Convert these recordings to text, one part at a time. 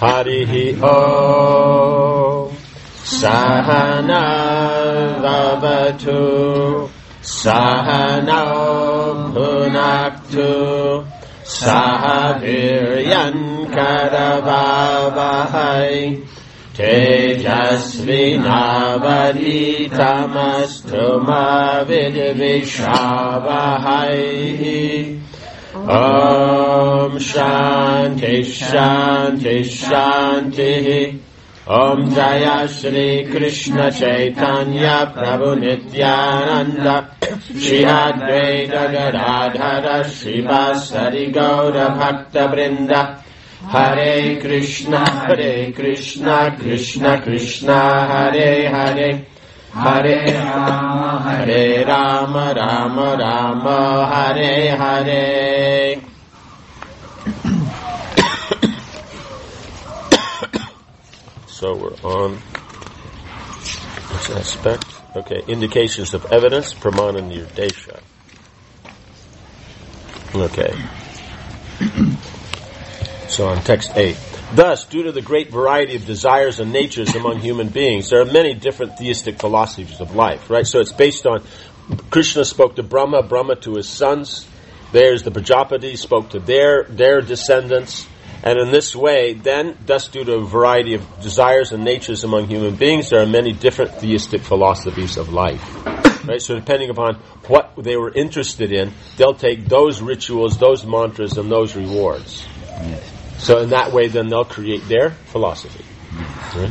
Harihi Om. Sahana Vavatu Sahana Bhunaktu Sahaviryan Karavavahai Tejasvinavaditamastu Mavidvishavahai. Om Shanti Shanti Shanti. Om Jaya Shri Krishna Chaitanya Prabhu Nityananda Shri Advaita Gadadhara Srivasari Gaura Bhakta Vrinda. Hare Krishna Krishna Krishna Hare Hare Hare Rama Rama Rama Hare Hare. So we're on this aspect. Okay, indications of evidence, pramana nirdesha. Okay. So on text 8. Thus, due to the great variety of desires and natures among human beings, there are many different theistic philosophies of life, right? So it's based on, Krishna spoke to Brahma, Brahma to his sons, there's the Prajapati spoke to their descendants, and in this way, then, thus due to a variety of desires and natures among human beings, there are many different theistic philosophies of life. Right? So depending upon what they were interested in, they'll take those rituals, those mantras, and those rewards. Yes. So in that way, then they'll create their philosophy. Right?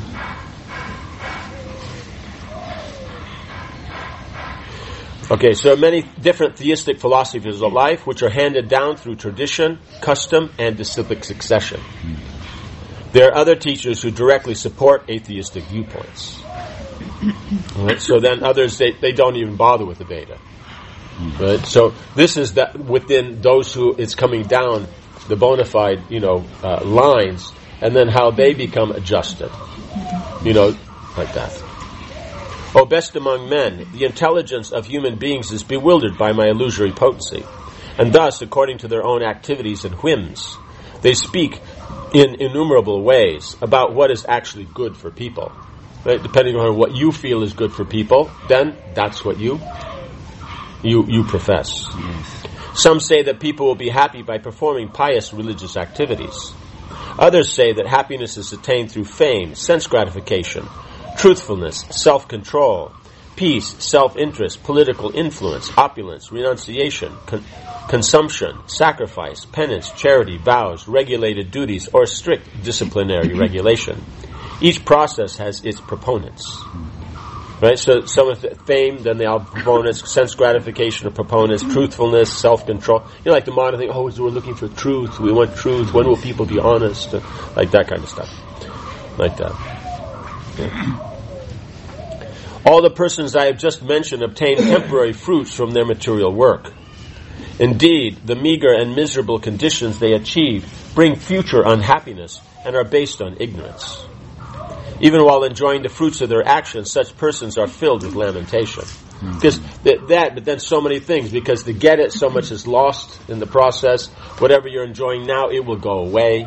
Okay, so many different theistic philosophies of life which are handed down through tradition, custom, and disciplic succession. There are other teachers who directly support atheistic viewpoints. Right? So then others, they don't even bother with the Veda. Right? So this is that within those who it's coming down, the bona fide, lines, and then how they become adjusted. Like that. O best among men, the intelligence of human beings is bewildered by my illusory potency. And thus, according to their own activities and whims, they speak in innumerable ways about what is actually good for people. Right? Depending on what you feel is good for people, then that's what you profess. Yes. Some say that people will be happy by performing pious religious activities. Others say that happiness is attained through fame, sense gratification, truthfulness, self-control, peace, self-interest, political influence, opulence, renunciation, consumption, sacrifice, penance, charity, vows, regulated duties, or strict disciplinary regulation. Each process has its proponents. Right? So some of the fame, then they have proponents, sense gratification of proponents, truthfulness, self-control. Like the modern thing, we're looking for truth, we want truth, when will people be honest? Like that kind of stuff. Like that. Yeah. All the persons I have just mentioned obtain temporary fruits from their material work. Indeed, the meager and miserable conditions they achieve bring future unhappiness and are based on ignorance. Even while enjoying the fruits of their actions, such persons are filled with lamentation. Because but then so many things, because to get it, so much is lost in the process. Whatever you're enjoying now, it will go away.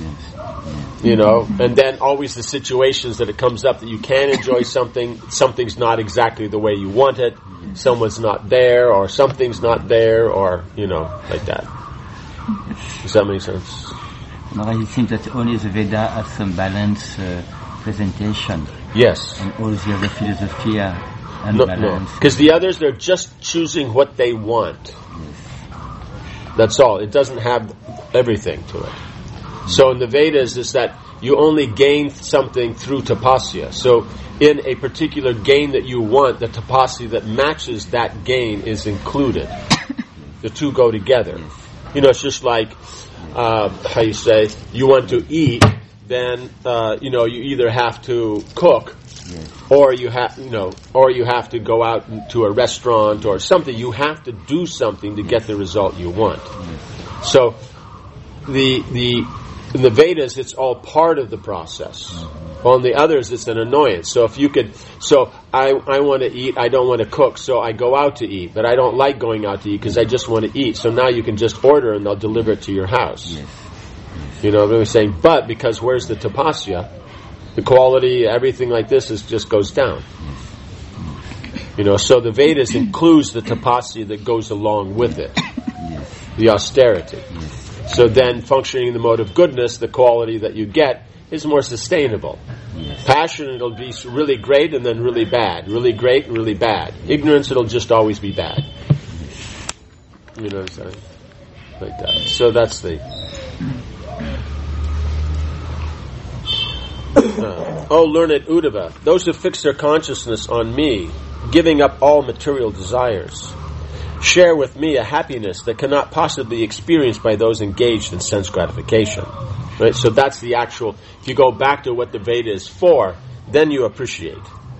And then always the situations that it comes up that you can enjoy something's not exactly the way you want it, someone's not there, or something's not there, or, like that. Does that make sense? It seems that only the Veda has some balance presentation. Yes. And all the other philosophy are unbalanced. No. Because the others, they're just choosing what they want. Yes. That's all. It doesn't have everything to it. So in the Vedas, is that you only gain something through tapasya. So in a particular gain that you want, the tapasya that matches that gain is included. The two go together. It's just like, how you say, you want to eat, then, you either have to cook, or you have to go out to a restaurant or something. You have to do something to get the result you want. So in the Vedas, it's all part of the process. On the others, it's an annoyance. So I want to eat, I don't want to cook, so I go out to eat. But I don't like going out to eat because I just want to eat. So now you can just order and they'll deliver it to your house. You know, they're saying, but because where's the tapasya, the quality, everything like this just goes down. You know, so the Vedas includes the tapasya that goes along with it, the austerity. So then, functioning in the mode of goodness, the quality that you get is more sustainable. Passion, it'll be really great and then really bad. Really great, really bad. Ignorance, it'll just always be bad. You know what I'm saying? Like that. So that's the... O learned Uddhava, those who fix their consciousness on me, giving up all material desires, share with me a happiness that cannot possibly be experienced by those engaged in sense gratification. Right? So that's the actual, if you go back to what the Veda is for, then you appreciate.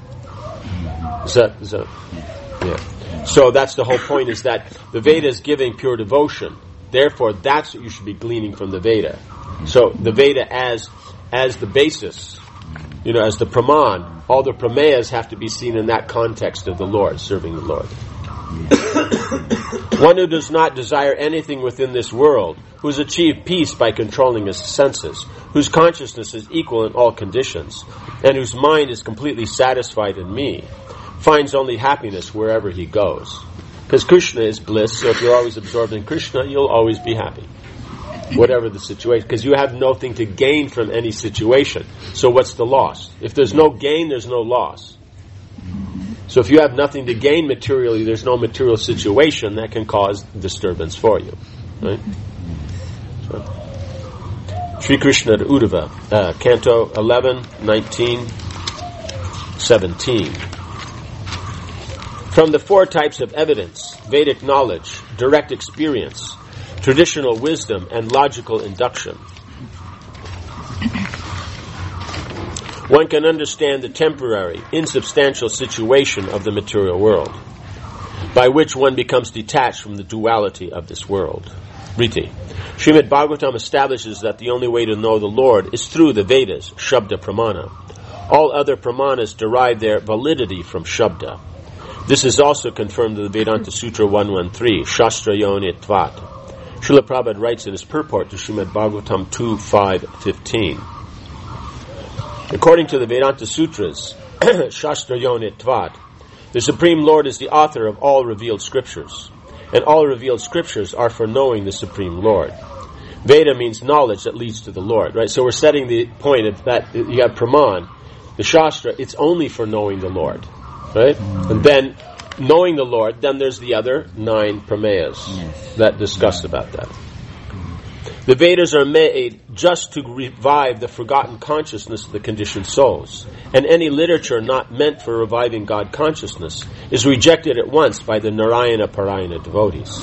Yeah. So that's the whole point, is that the Veda is giving pure devotion. Therefore, that's what you should be gleaning from the Veda. So the Veda as the basis, you know, as the praman, all the pramayas have to be seen in that context of the Lord, serving the Lord. One who does not desire anything within this world, who has achieved peace by controlling his senses, whose consciousness is equal in all conditions, and whose mind is completely satisfied in me, finds only happiness wherever he goes. Because Krishna is bliss, so if you're always absorbed in Krishna, you'll always be happy. Whatever the situation, because you have nothing to gain from any situation. So what's the loss? If there's no gain, there's no loss. So if you have nothing to gain materially, there's no material situation that can cause disturbance for you. Right? So, Sri Krishna Uddhava, Canto 11, 19, 17. From the four types of evidence, Vedic knowledge, direct experience, traditional wisdom, and logical induction, one can understand the temporary, insubstantial situation of the material world, by which one becomes detached from the duality of this world. Riti. Srimad Bhagavatam establishes that the only way to know the Lord is through the Vedas, Shabda Pramana. All other Pramanas derive their validity from Shabda. This is also confirmed in the Vedanta Sutra 113, Shastra Yonitvat. Srila Prabhupada writes in his purport to Srimad Bhagavatam 2.5.15. According to the Vedanta Sutras, Shastra Yonitvat, the Supreme Lord is the author of all revealed scriptures, and all revealed scriptures are for knowing the Supreme Lord. Veda means knowledge that leads to the Lord, right? So we're setting the point of that you have Praman, the Shastra, it's only for knowing the Lord, right? And then knowing the Lord, then there's the other 9 Pramayas that discuss about that. The Vedas are made just to revive the forgotten consciousness of the conditioned souls, and any literature not meant for reviving God consciousness is rejected at once by the Narayana Parayana devotees.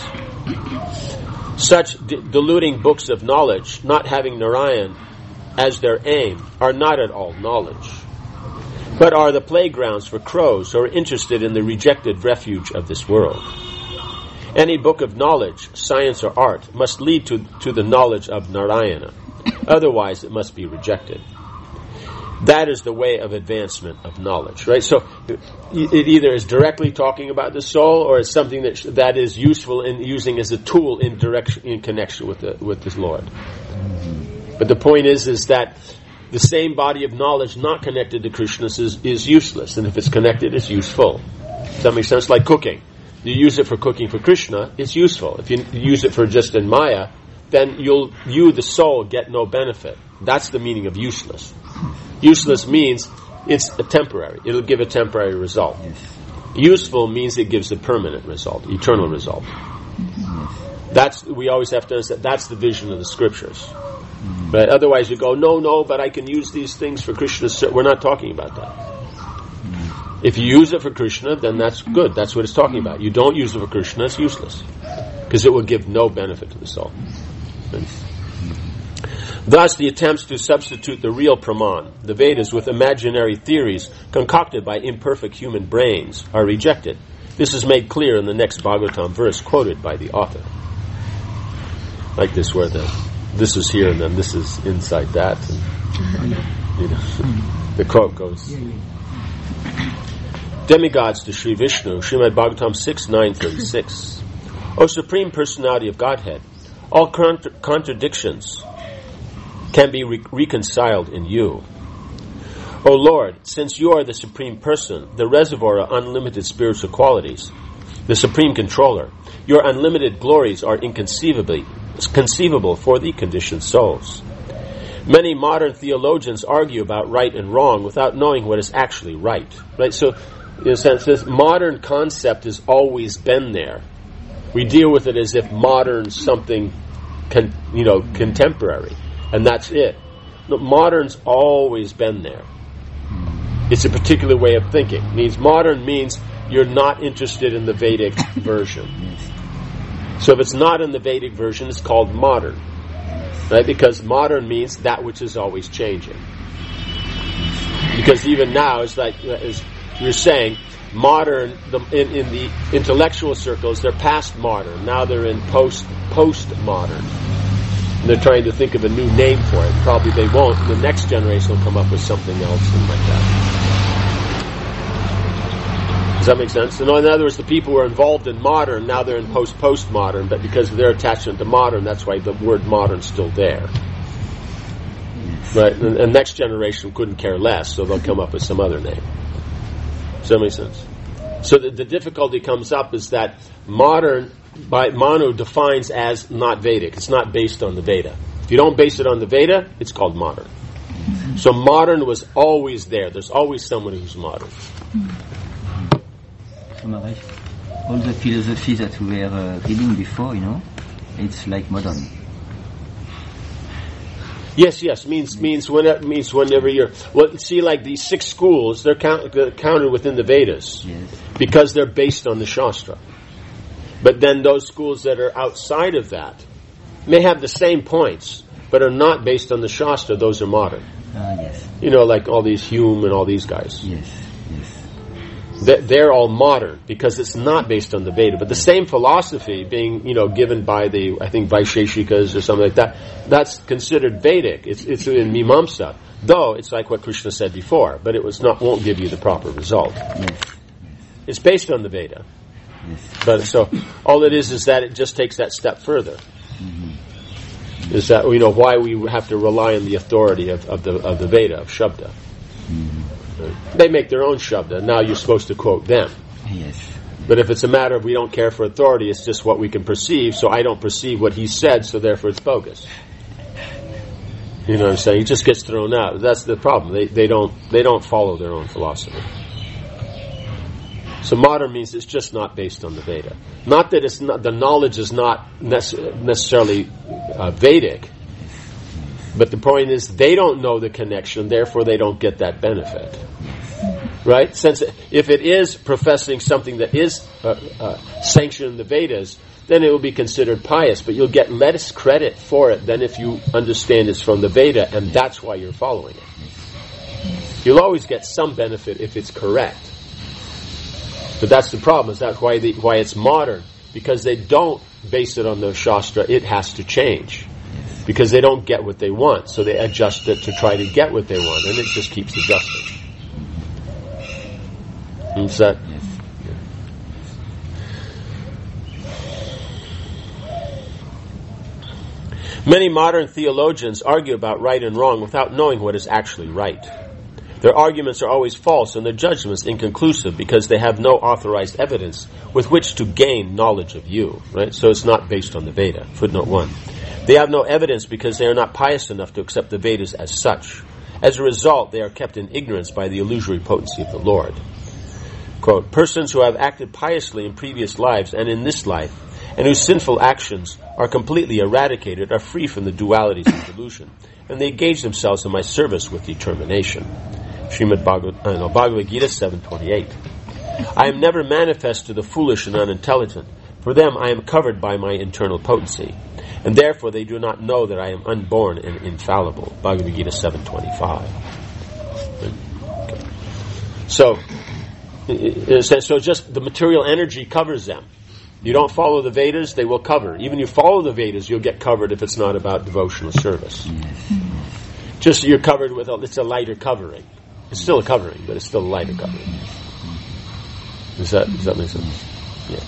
Such deluding books of knowledge, not having Narayan as their aim, are not at all knowledge, but are the playgrounds for crows who are interested in the rejected refuge of this world. Any book of knowledge, science or art, must lead to the knowledge of Narayana. Otherwise, it must be rejected. That is the way of advancement of knowledge, right? So it either is directly talking about the soul, or it's something that is useful in using as a tool in connection with the Lord. But the point is that the same body of knowledge not connected to Krishna is useless, and if it's connected, it's useful. Does that make sense? Like cooking. You use it for cooking for Krishna, it's useful. If you use it for just in Maya, then you, the soul, get no benefit. That's the meaning of useless. Useless means it's a temporary. It'll give a temporary result. Useful means it gives a permanent result, eternal result. We always have to understand, that's the vision of the scriptures. But otherwise you go, no, but I can use these things for Krishna. We're not talking about that. If you use it for Krishna, then that's good. That's what it's talking about. You don't use it for Krishna, it's useless. Because it will give no benefit to the soul. Thus, the attempts to substitute the real Praman, the Vedas, with imaginary theories concocted by imperfect human brains are rejected. This is made clear in the next Bhagavatam verse quoted by the author. Like this, where this is here and then this is inside that. And, the quote goes... Demigods to Sri Vishnu, Srimad Bhagavatam 6.9.36. O Supreme Personality of Godhead, all contradictions can be reconciled in you. O Lord, since you are the Supreme Person, the reservoir of unlimited spiritual qualities, the Supreme Controller, your unlimited glories are conceivable for the conditioned souls. Many modern theologians argue about right and wrong without knowing what is actually right. Right? So, in a sense, this modern concept has always been there. We deal with it as if modern something, contemporary, and that's it. No, modern's always been there. It's a particular way of thinking. Modern means you're not interested in the Vedic version. So if it's not in the Vedic version, it's called modern. Right? Because modern means that which is always changing. Because even now, it's like, as you're saying, modern, in the intellectual circles, they're past modern. Now they're in post-modern. And they're trying to think of a new name for it. Probably they won't. The next generation will come up with something else and like that. Does that make sense? In other words, the people who are involved in modern, now they're in postmodern, but because of their attachment to modern, that's why the word modern's still there. Right? And next generation couldn't care less, so they'll come up with some other name. Does that make sense? So the difficulty comes up is that modern, by Manu, defines as not Vedic. It's not based on the Veda. If you don't base it on the Veda, it's called modern. So modern was always there. There's always someone who's modern. So Maharaj, all the philosophies that we were reading before, it's like modern. Yes. Means whenever you're. Well, see, like these 6 schools, they're counted within the Vedas, yes, because they're based on the Shastra. But then those schools that are outside of that may have the same points, but are not based on the Shastra. Those are modern. Yes. Like all these Hume and all these guys. Yes. They're all modern because it's not based on the Veda. But the same philosophy being, given by the, I think, Vaisheshikas or something like that, that's considered Vedic. It's in Mimamsa. Though, it's like what Krishna said before, but won't give you the proper result. Yes. It's based on the Veda. Yes. But so, all it is that it just takes that step further. Mm-hmm. Is that, why we have to rely on the authority of the Veda, of Shabda. Mm-hmm. They make their own Shabda. Now you're supposed to quote them. Yes. But if it's a matter of we don't care for authority, it's just what we can perceive, so I don't perceive what he said, so therefore it's bogus. You know what I'm saying? It just gets thrown out. That's the problem. They don't follow their own philosophy. So modern means it's just not based on the Veda. Not that it's not, the knowledge is not necessarily Vedic, but the point is they don't know the connection, therefore they don't get that benefit. Right? Since if it is professing something that is sanctioned in the Vedas, then it will be considered pious, but you'll get less credit for it than if you understand it's from the Veda, and that's why you're following it. You'll always get some benefit if it's correct. But that's the problem, is that's why it's modern. Because they don't base it on the Shastra, it has to change. Because they don't get what they want, so they adjust it to try to get what they want, and it just keeps adjusting. Is that? Yes. Many modern theologians argue about right and wrong without knowing what is actually right. Their arguments are always false and their judgments inconclusive because they have no authorized evidence with which to gain knowledge of you. Right? So it's not based on the Veda. Footnote 1. They have no evidence because they are not pious enough to accept the Vedas as such. As a result, they are kept in ignorance by the illusory potency of the Lord. Quote, persons who have acted piously in previous lives and in this life, and whose sinful actions are completely eradicated, are free from the dualities of delusion, and they engage themselves in my service with determination. Srimad Bhagavad Gita 7:28. I am never manifest to the foolish and unintelligent. For them I am covered by my internal potency, and therefore they do not know that I am unborn and infallible. Bhagavad Gita 7:25. Okay. So just the material energy covers them. You don't follow the Vedas, they will cover. Even you follow the Vedas, you'll get covered if it's not about devotional service. Just you're covered with it's a lighter covering. It's still a covering, but it's still a lighter covering. Does that make sense? Yeah.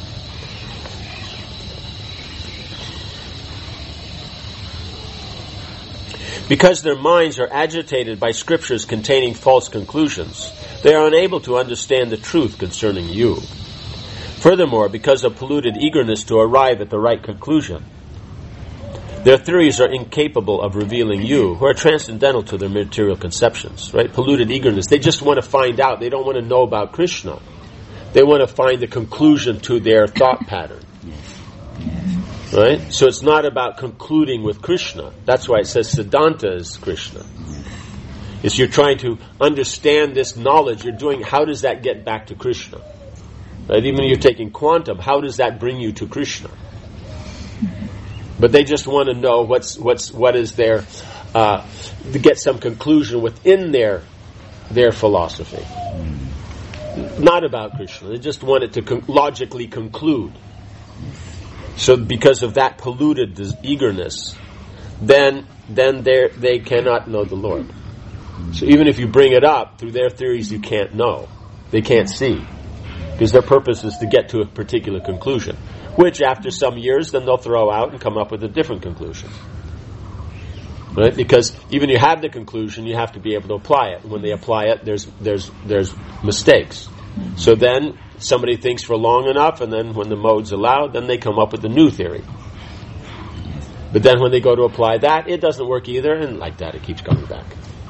Because their minds are agitated by scriptures containing false conclusions, they are unable to understand the truth concerning you. Furthermore, because of polluted eagerness to arrive at the right conclusion, their theories are incapable of revealing you, who are transcendental to their material conceptions. Right? Polluted eagerness. They just want to find out. They don't want to know about Krishna. They want to find the conclusion to their thought pattern. Right? So it's not about concluding with Krishna. That's why it says Siddhanta is Krishna. It's you're trying to understand this knowledge. You're doing, how does that get back to Krishna? Right? Even if you're taking quantum, how does that bring you to Krishna? But they just want to know what is their, to get some conclusion within their philosophy. Not about Krishna. They just want it to logically conclude. So because of that polluted eagerness, then they cannot know the Lord. So even if you bring it up, through their theories you can't know. They can't see. Because their purpose is to get to a particular conclusion. Which after some years, then they'll throw out and come up with a different conclusion. Right? Because even you have the conclusion, you have to be able to apply it. And when they apply it, there's mistakes. So then somebody thinks for long enough, and then when the mode's allowed, then they come up with a new theory. But then when they go to apply that, it doesn't work either, and like that it keeps coming back.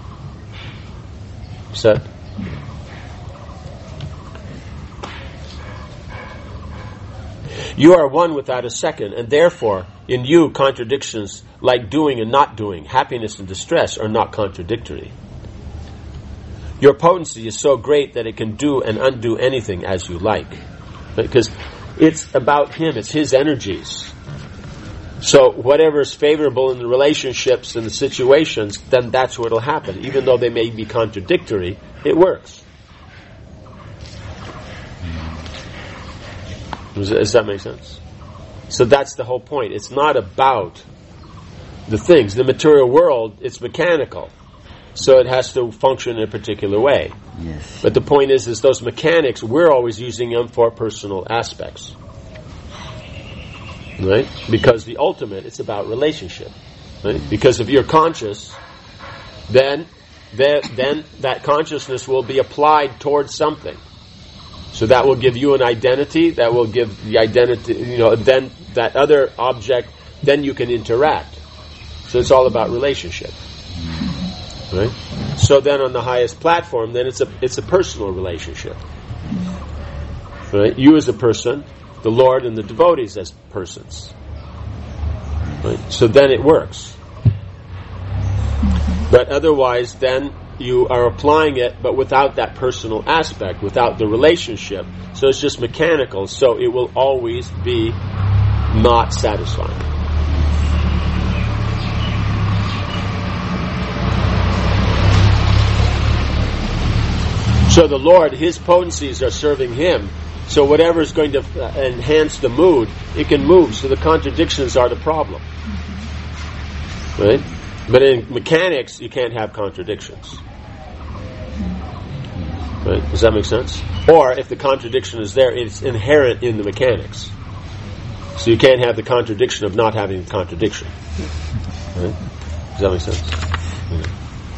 Set? You are one without a second, and therefore, in you, contradictions like doing and not doing, happiness and distress are not contradictory. Your potency is so great that it can do and undo anything as you like. Because it's about Him, it's His energies. So whatever is favorable in the relationships and the situations, then that's what will happen. Even though they may be contradictory, it works. Does that make sense? So that's the whole point. It's not about the things. The material world, it's mechanical. So it has to function in a particular way. Yes. But the point is those mechanics, we're always using them for personal aspects. Right? Because the ultimate, it's about relationship. Right? Because if you're conscious, then that consciousness will be applied towards something. So that will give you an identity, that will give the identity, then that other object, then you can interact. So it's all about relationship. Right? So then on the highest platform, then it's a personal relationship. Right? You as a person, the Lord and the devotees as persons. Right? So then it works. But otherwise, then you are applying it, but without that personal aspect, without the relationship. So it's just mechanical, so it will always be not satisfying. So the Lord, His potencies are serving Him. So whatever is going to enhance the mood, it can move. So the contradictions are the problem. Right? But in mechanics, you can't have contradictions. Right? Does that make sense? Or if the contradiction is there, it's inherent in the mechanics. So you can't have the contradiction of not having the contradiction. Right? Does that make sense? Yeah.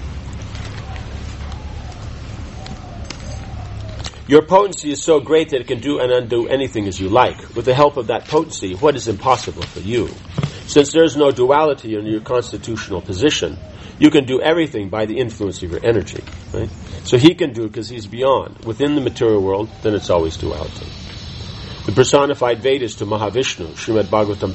Your potency is so great that it can do and undo anything as you like. With the help of that potency, what is impossible for you? Since there is no duality in your constitutional position, you can do everything by the influence of your energy. Right? So He can do it because He's beyond. Within the material world, then it's always duality. The personified Vedas to Mahavishnu, Srimad Bhagavatam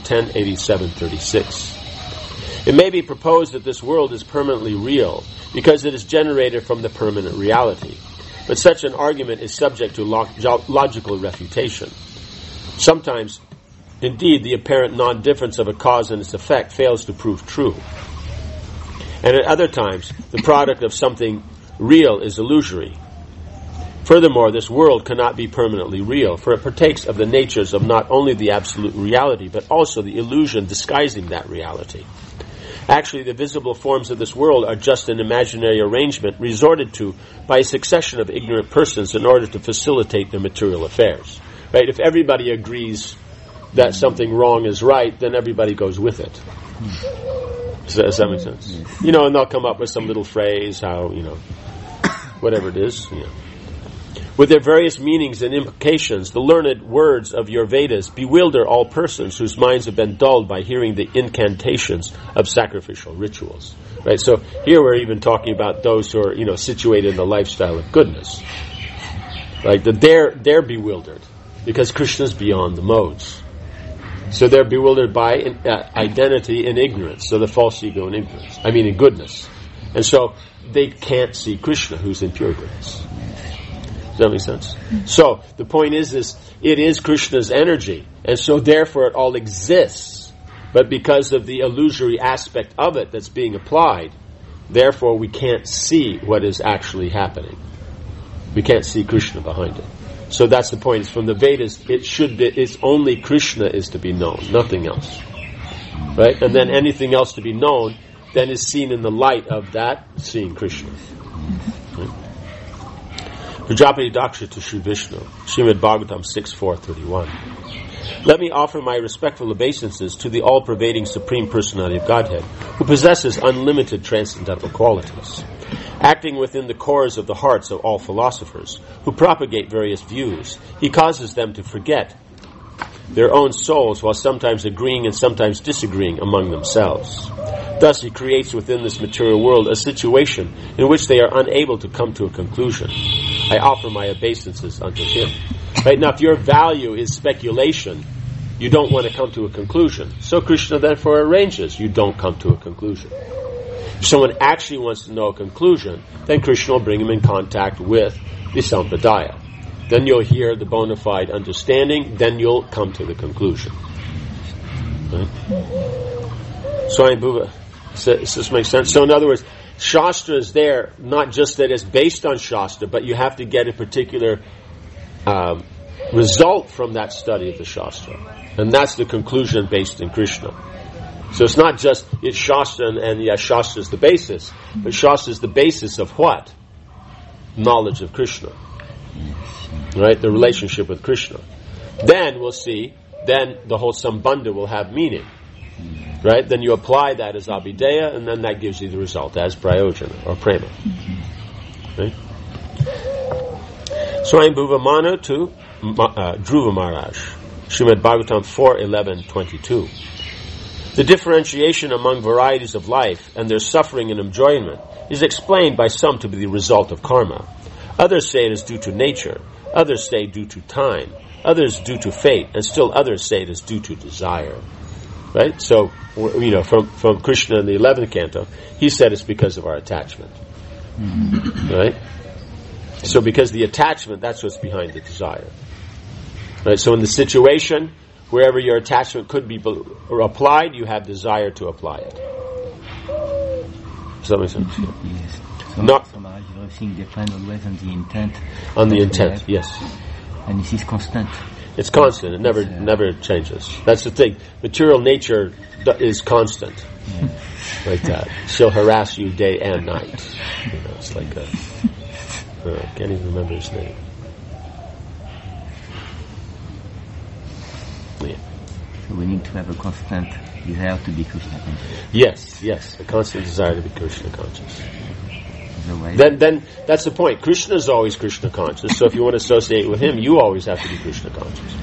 10:87-36. It may be proposed that this world is permanently real because it is generated from the permanent reality. But such an argument is subject to logical refutation. Sometimes, indeed, the apparent non-difference of a cause and its effect fails to prove true. And at other times, the product of something real is illusory. Furthermore, this world cannot be permanently real, for it partakes of the natures of not only the absolute reality, but also the illusion disguising that reality. Actually, the visible forms of this world are just an imaginary arrangement resorted to by a succession of ignorant persons in order to facilitate their material affairs. Right? If everybody agrees that something wrong is right, then everybody goes with it. Does that make sense? Yes. You know, and they'll come up with some little phrase, how, you know, whatever it is. You know. With their various meanings and implications, the learned words of your Vedas bewilder all persons whose minds have been dulled by hearing the incantations of sacrificial rituals. Right? So here we're even talking about those who are, you know, situated in the lifestyle of goodness. Right? That they're bewildered because Krishna's beyond the modes. So they're bewildered by identity and ignorance. So the false ego and ignorance. I mean in goodness. And so they can't see Krishna who's in pure goodness. Does that make sense? So the point is it is Krishna's energy, and so therefore it all exists. But because of the illusory aspect of it that's being applied, therefore we can't see what is actually happening. We can't see Krishna behind it. So that's the point. It's from the Vedas. It's only Krishna is to be known, nothing else. Right? And then anything else to be known then is seen in the light of that seeing Krishna. Right? Prajapati Daksha to Sri Vishnu, Srimad Bhagavatam 6.4.31. Let me offer my respectful obeisances to the all-pervading Supreme Personality of Godhead, who possesses unlimited transcendental qualities. Acting within the cores of the hearts of all philosophers, who propagate various views, he causes them to forget their own souls while sometimes agreeing and sometimes disagreeing among themselves. Thus he creates within this material world a situation in which they are unable to come to a conclusion. I offer my obeisances unto him. Right now, if your value is speculation, you don't want to come to a conclusion. So Krishna therefore arranges you don't come to a conclusion. If someone actually wants to know a conclusion, then Krishna will bring him in contact with the Sampradaya. Then you'll hear the bona fide understanding, then you'll come to the conclusion. Right? Swami Bhuva, does this make sense? So in other words, Shastra is there, not just that it's based on Shastra, but you have to get a particular result from that study of the Shastra. And that's the conclusion based in Krishna. So it's not just, it's Shastra and yes, Shastra is the basis, but Shastra is the basis of what? Knowledge of Krishna. Right? The relationship with Krishna. Then we'll see, then the whole Sambandha will have meaning. Right? Then you apply that as Abhideya, and then that gives you the result as Prayojana or Prema. Right? Swayambhuva Manu to Dhruva Maharaj, Srimad Bhagavatam 4.11.22. The differentiation among varieties of life and their suffering and enjoyment is explained by some to be the result of karma. Others say it is due to nature, others say due to time, others due to fate, and still others say it is due to desire. Right? So, you know, from Krishna in the 11th canto, he said it's because of our attachment. Right? So because the attachment, that's what's behind the desire. Right? So in the situation, wherever your attachment could be applied, you have desire to apply it. Does that make sense? Yes. So everything depends always on the intent. On the intent, yes. And this is constant. It's constant. It never changes. That's the thing. Material nature is constant. Yeah. Like that. She'll harass you day and night. You know, it's like a... I can't even remember his name. Yeah. So we need to have a constant desire to be Krishna conscious. Yes. A constant desire to be Krishna conscious. Otherwise, then that's the point. Krishna is always Krishna conscious. So if you want to associate with him, you always have to be Krishna conscious.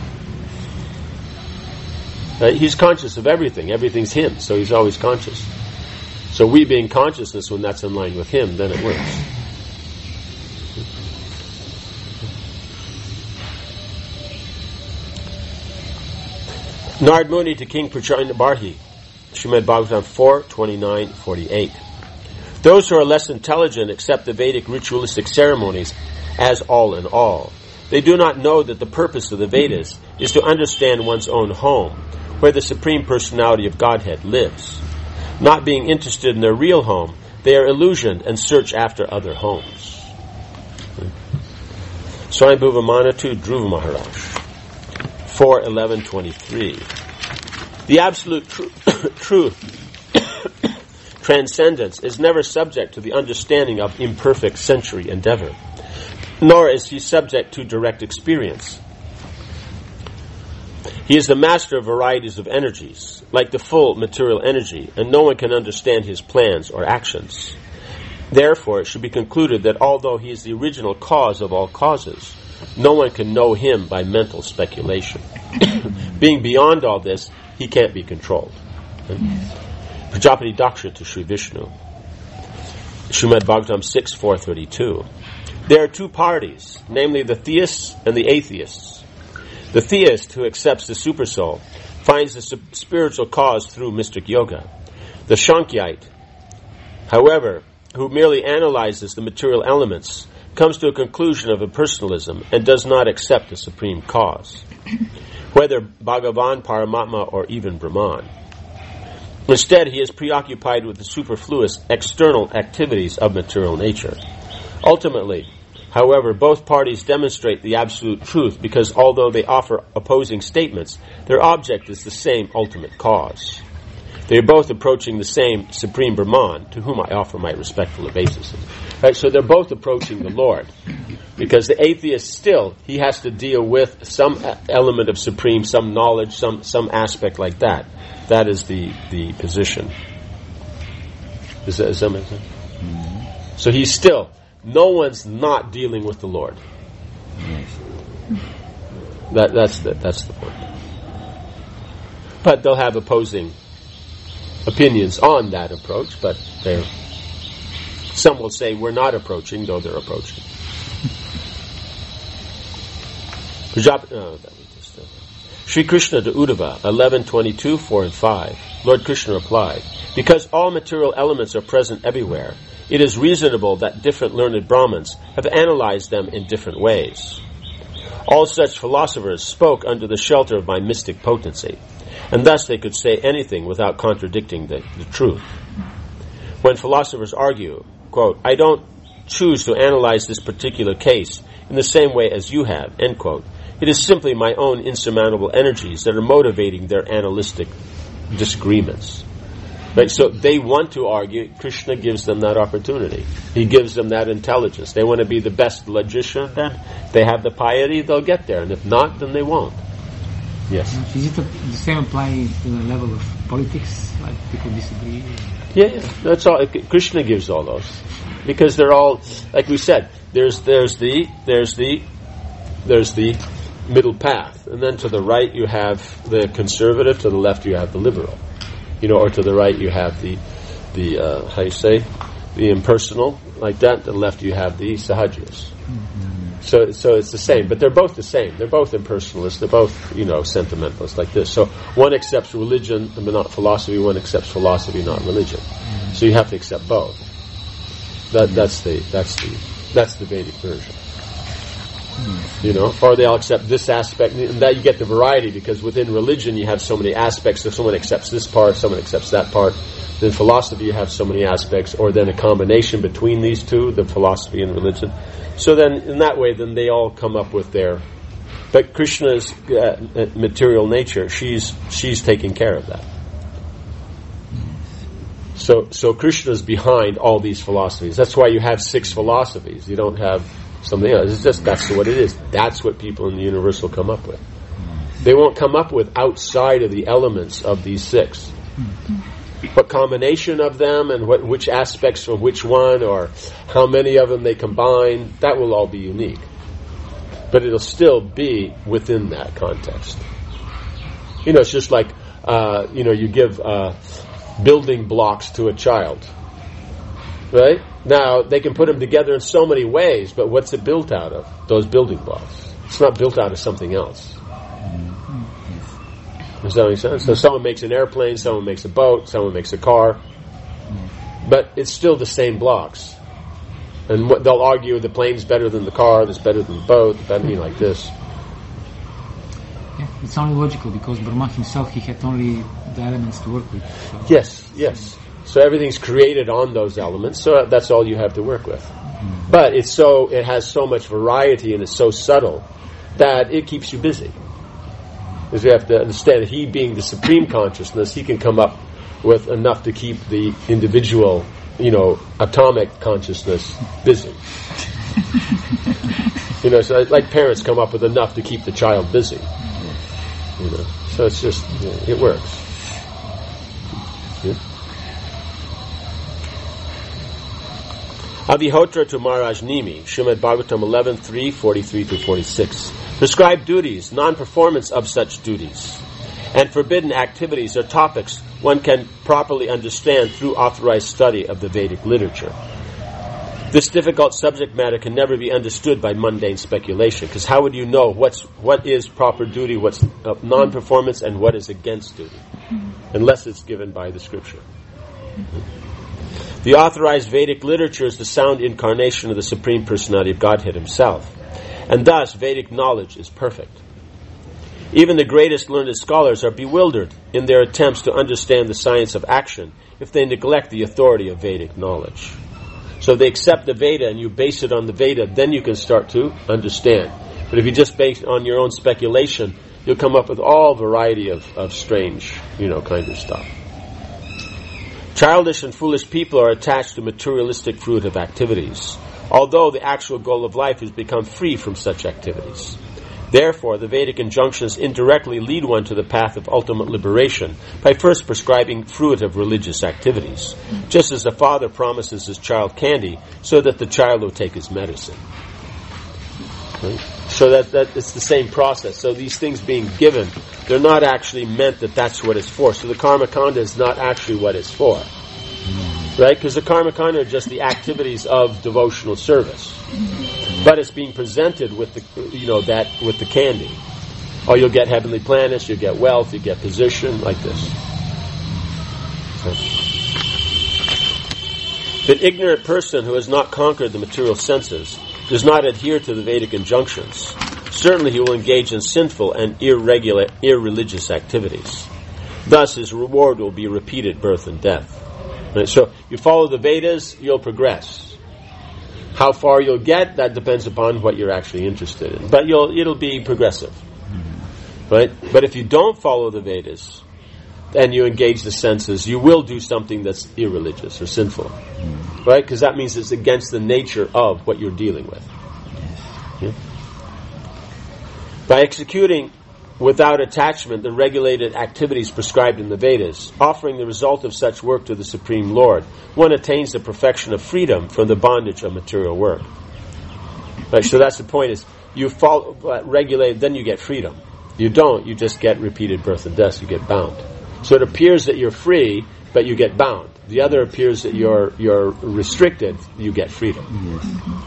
He's conscious of everything. Everything's him, so he's always conscious. So we being consciousness, when that's in line with him, then it works. Narad Muni to King Prachanda Barhi, Srimad Bhagavatam 4:29-48. Those who are less intelligent accept the Vedic ritualistic ceremonies as all in all. They do not know that the purpose of the Vedas is to understand one's own home, where the Supreme Personality of Godhead lives. Not being interested in their real home, they are illusioned and search after other homes. Swayambhuva Manu to Dhruva Maharaj, 4:11-23. The absolute truth, transcendence, is never subject to the understanding of imperfect sensory endeavor, nor is he subject to direct experience. He is the master of varieties of energies, like the full material energy, and no one can understand his plans or actions. Therefore, it should be concluded that although he is the original cause of all causes, no one can know him by mental speculation. Being beyond all this, he can't be controlled. Prajapati Daksha to Sri Vishnu. Srimad Bhagavatam 6.432. There are two parties, namely the theists and the atheists. The theist, who accepts the supersoul, finds the spiritual cause through mystic yoga. The Shankyite, however, who merely analyzes the material elements, comes to a conclusion of impersonalism and does not accept the supreme cause, whether Bhagavan, Paramatma, or even Brahman. Instead, he is preoccupied with the superfluous external activities of material nature. Ultimately, however, both parties demonstrate the absolute truth because although they offer opposing statements, their object is the same ultimate cause. They are both approaching the same Supreme Brahman, to whom I offer my respectful obeisances. Right, so they're both approaching the Lord. Because the atheist still, he has to deal with some element of Supreme, some knowledge, some aspect like that. That is the position. Does that make sense? Mm-hmm. So he's still, no one's not dealing with the Lord. Yes. That's the point. But they'll have opposing opinions on that approach, but some will say we're not approaching, though they're approaching. Sri Krishna to Uddhava, 11:22, 4 and 5. Lord Krishna replied, because all material elements are present everywhere, it is reasonable that different learned Brahmins have analyzed them in different ways. All such philosophers spoke under the shelter of my mystic potency, and thus they could say anything without contradicting the truth. When philosophers argue, quote, I don't choose to analyze this particular case in the same way as you have, end quote, it is simply my own insurmountable energies that are motivating their analytic disagreements. Right? So they want to argue, Krishna gives them that opportunity. He gives them that intelligence. They want to be the best logician, then if they have the piety, they'll get there, and if not, then they won't. Yes. Is it the same applying to the level of politics? Like people disagree? Yeah, that's all. Krishna gives all those because they're all, like we said. There's the middle path, and then to the right you have the conservative, to the left you have the liberal, or to the right you have the how you say, the impersonal, like that. To the left you have the sahajas. So it's the same, but they're both the same. They're both impersonalists. They're both, sentimentalists like this. So one accepts religion, but not philosophy. One accepts philosophy, not religion. So you have to accept both. That's the Vedic version. Or they'll accept this aspect, and that you get the variety because within religion you have so many aspects. If someone accepts this part, someone accepts that part. Then philosophy you have so many aspects, or then a combination between these two, the philosophy and religion. So then, in that way, then they all come up with their. But Krishna's material nature, she's taking care of that. So Krishna's behind all these philosophies. That's why you have 6 philosophies. You don't have something else. It's just that's what it is. That's what people in the universe will come up with. They won't come up with outside of the elements of these 6. What combination of them and which aspects of which one or how many of them they combine, that will all be unique. But it'll still be within that context. It's just like, you give building blocks to a child. Right? Now, they can put them together in so many ways, but what's it built out of? Those building blocks. It's not built out of something else. Does that make sense? So someone makes an airplane, someone makes a boat, someone makes a car, but it's still the same blocks. And they'll argue the plane's better than the car, that's better than the boat, better like this. Yeah, it's only logical because Brahma himself, he had only the elements to work with. So. Yes. So everything's created on those elements, so that's all you have to work with. But it has so much variety and it's so subtle that it keeps you busy. Because you have to understand that he being the supreme consciousness, he can come up with enough to keep the individual, atomic consciousness busy. So like parents come up with enough to keep the child busy. So it's just, it works. Avihotra to Maharaj Nimi, Srimad Bhagavatam 11.3, 43-46. Prescribed duties, non-performance of such duties, and forbidden activities are topics one can properly understand through authorized study of the Vedic literature. This difficult subject matter can never be understood by mundane speculation, because how would you know what is proper duty, what's non-performance, and what is against duty, unless it's given by the scripture. The authorized Vedic literature is the sound incarnation of the Supreme Personality of Godhead Himself, and thus Vedic knowledge is perfect. Even the greatest learned scholars are bewildered in their attempts to understand the science of action if they neglect the authority of Vedic knowledge. So if they accept the Veda and you base it on the Veda, then you can start to understand. But if you just base it on your own speculation, you'll come up with all variety of strange, kind of stuff. Childish and foolish people are attached to materialistic fruitive activities, although the actual goal of life is become free from such activities. Therefore, the Vedic injunctions indirectly lead one to the path of ultimate liberation by first prescribing fruitive religious activities, just as a father promises his child candy so that the child will take his medicine. Right? So that it's the same process. So these things being given, they're not actually meant that that's what it's for. So the Karma Kanda is not actually what it's for. Right? Because the Karma Kanda are just the activities of devotional service. But it's being presented with with the candy. Oh, you'll get heavenly planets, you'll get wealth, you get position, like this. The ignorant person who has not conquered the material senses does not adhere to the Vedic injunctions. Certainly he will engage in sinful and irreligious activities. Thus his reward will be repeated birth and death. Right? So you follow the Vedas, you'll progress. How far you'll get, that depends upon what you're actually interested in. But it'll be progressive. Right? But if you don't follow the Vedas and you engage the senses, you will do something that's irreligious or sinful. Right? Because that means it's against the nature of what you're dealing with. Yeah? By executing without attachment the regulated activities prescribed in the Vedas, offering the result of such work to the Supreme Lord, one attains the perfection of freedom from the bondage of material work. Right, so that's the point, is you follow regulated, then you get freedom. You don't, you just get repeated birth and death, you get bound. So it appears that you're free, but you get bound. The other appears that you're restricted, you get freedom.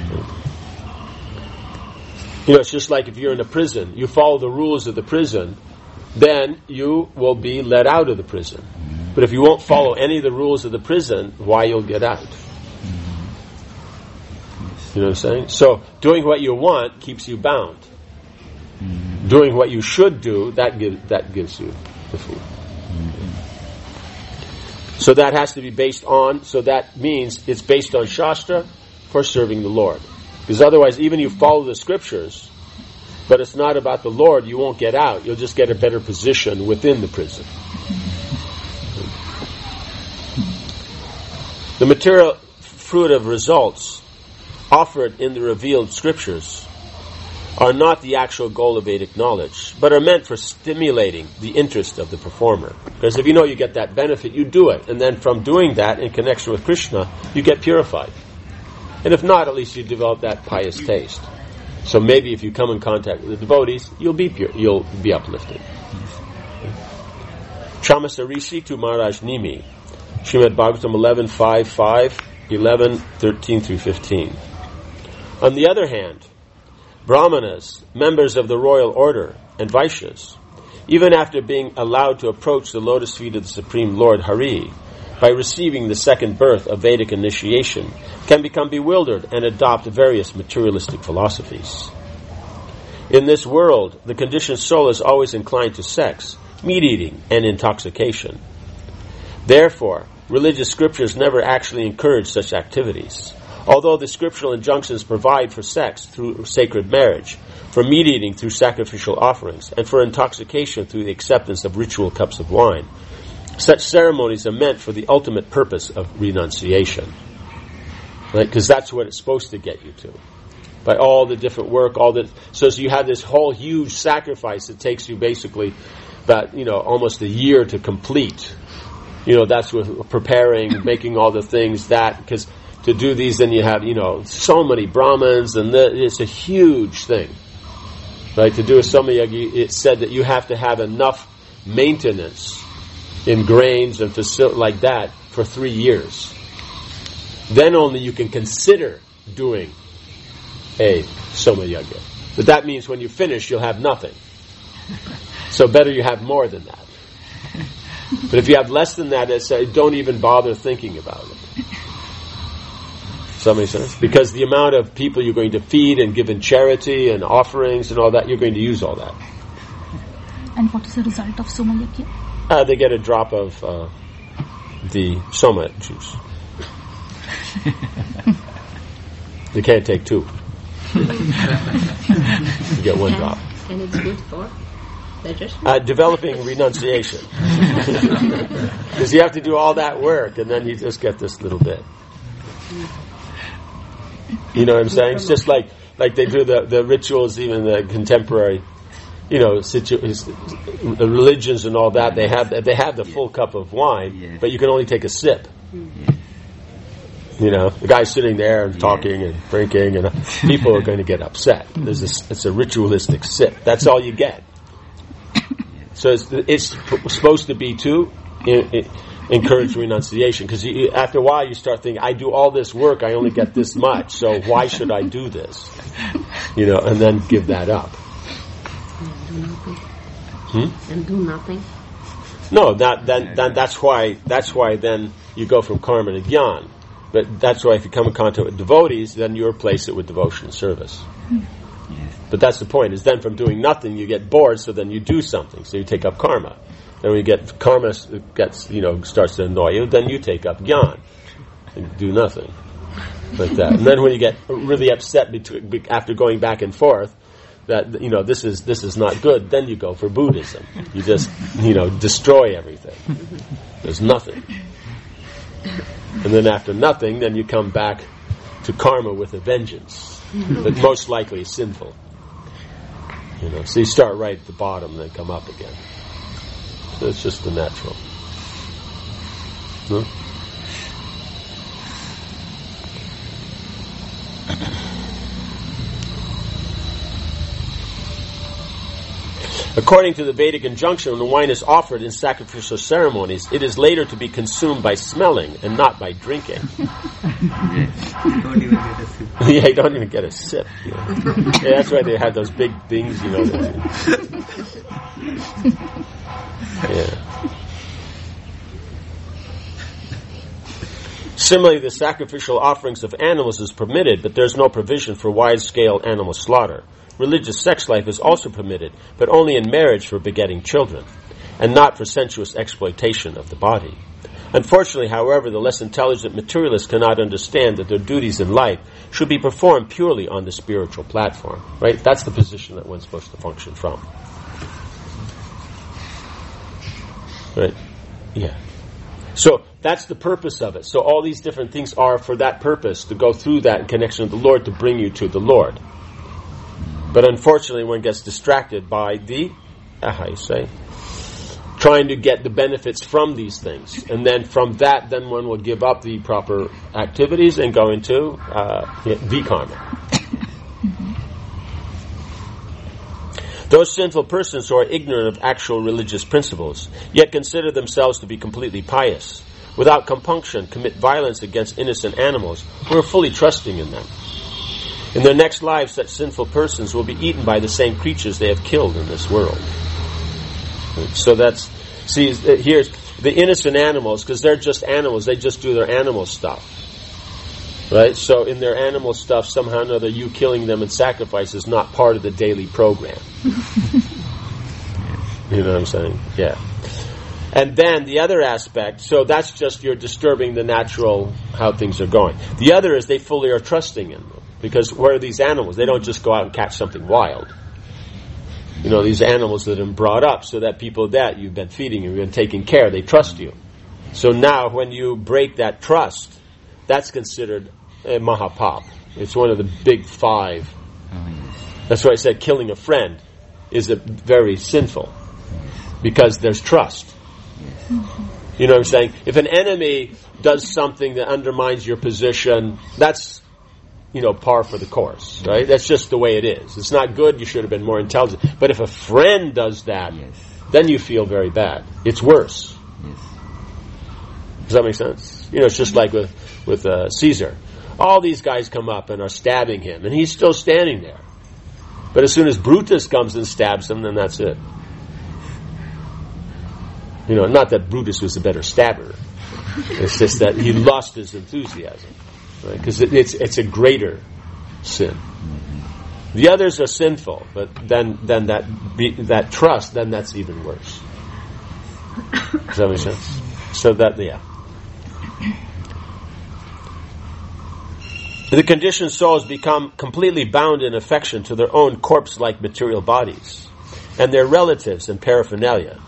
It's just like if you're in a prison, you follow the rules of the prison, then you will be let out of the prison. But if you won't follow any of the rules of the prison, why you'll get out? You know what I'm saying? So doing what you want keeps you bound. Doing what you should do, that gives you the food. So that has to be based on, so that means it's based on Shastra for serving the Lord. Because otherwise, even you follow the scriptures, but it's not about the Lord, you won't get out. You'll just get a better position within the prison. The material fruitive results offered in the revealed scriptures are not the actual goal of Vedic knowledge, but are meant for stimulating the interest of the performer. Because if you know you get that benefit, you do it. And then from doing that in connection with Krishna, you get purified. And if not, at least you develop that pious taste. So maybe if you come in contact with the devotees, you'll be pure, you'll be uplifted. Chamasa Rishi to Maharaj Nimi, Srimad Bhagavatam 11.5.5, 11.13-15. On the other hand, Brahmanas, members of the royal order, and Vaishyas, even after being allowed to approach the lotus feet of the Supreme Lord Hari, by receiving the second birth of Vedic initiation, can become bewildered and adopt various materialistic philosophies. In this world, the conditioned soul is always inclined to sex, meat-eating, and intoxication. Therefore, religious scriptures never actually encourage such activities, although the scriptural injunctions provide for sex through sacred marriage, for meat-eating through sacrificial offerings, and for intoxication through the acceptance of ritual cups of wine. Such ceremonies are meant for the ultimate purpose of renunciation. Right? Because that's what it's supposed to get you to. By all the different work, so you have this whole huge sacrifice that takes you basically about, almost a year to complete. That's with preparing, making all the things because to do these, then you have, so many Brahmins, and it's a huge thing. Right? To do a Soma Yajna, it's said that you have to have enough maintenance in grains and facility like that for 3 years. Then only you can consider doing a Soma Yajna. But that means when you finish, you'll have nothing. So better you have more than that. But if you have less than that, don't even bother thinking about it. Does that make sense? Because the amount of people you're going to feed and give in charity and offerings and all that, you're going to use all that. And what is the result of Soma Yajna? They get a drop of the Soma juice. They can't take 2. You get 1 drop. And it's good for digestion? Developing renunciation. Because you have to do all that work, and then you just get this little bit. You know what I'm saying? It's just like they do the rituals, even the contemporary, religions and all that. They have the full cup of wine, but you can only take a sip. The guy's sitting there and talking and drinking, and people are going to get upset. It's a ritualistic sip. That's all you get. So it's supposed to be to encourage renunciation, because after a while you start thinking, I do all this work, I only get this much, so why should I do this? And then give that up. And do nothing. No, that's why then you go from karma to jnana. But that's why if you come in contact with devotees, then you replace it with devotion and service. But that's the point, is then from doing nothing you get bored, so then you do something, so you take up karma. Then when you get karma starts to annoy you, then you take up jnana and do nothing. Like that. And then when you get really upset after going back and forth, that this is not good, then you go for Buddhism. You just destroy everything. There's nothing. And then after nothing, then you come back to karma with a vengeance, but most likely sinful. So you start right at the bottom and then come up again. So it's just the natural. No? According to the Vedic injunction, when the wine is offered in sacrificial ceremonies, it is later to be consumed by smelling and not by drinking. Yeah, you don't even get a sip. Yeah, that's why they have those big things, Yeah. Similarly, the sacrificial offerings of animals is permitted, but there's no provision for wide-scale animal slaughter. Religious sex life is also permitted, but only in marriage for begetting children, and not for sensuous exploitation of the body. Unfortunately, however, the less intelligent materialists cannot understand that their duties in life should be performed purely on the spiritual platform. Right? That's the position that one's supposed to function from. Right? Yeah. So that's the purpose of it. So all these different things are for that purpose, to go through that in connection with the Lord, to bring you to the Lord. But unfortunately, one gets distracted by trying to get the benefits from these things. And then from that, then one will give up the proper activities and go into vikarma. Those sinful persons who are ignorant of actual religious principles, yet consider themselves to be completely pious, without compunction commit violence against innocent animals who are fully trusting in them. In their next lives, such sinful persons will be eaten by the same creatures they have killed in this world. So here's the innocent animals, because they're just animals, they just do their animal stuff. Right? So in their animal stuff, somehow or another, you killing them in sacrifice is not part of the daily program. You know what I'm saying? Yeah. And then the other aspect, so that's just you're disturbing the natural, how things are going. The other is they fully are trusting in them. Because where are these animals? They don't just go out and catch something wild. These animals that have been brought up so that people that you've been feeding, you've been taking care, they trust you. So now when you break that trust, that's considered a mahapap. It's one of the big 5. That's why I said killing a friend is very sinful. Because there's trust. You know what I'm saying? If an enemy does something that undermines your position, that's, par for the course, right? That's just the way it is. It's not good, you should have been more intelligent. But if a friend does that, then you feel very bad. It's worse. Does that make sense? It's just like with Caesar. All these guys come up and are stabbing him, and he's still standing there. But as soon as Brutus comes and stabs him, then that's it. Not that Brutus was a better stabber. It's just that he lost his enthusiasm, right? Because it's a greater sin. The others are sinful, but then that trust, then that's even worse. Does that make sense? So the conditioned souls become completely bound in affection to their own corpse-like material bodies and their relatives and paraphernalia.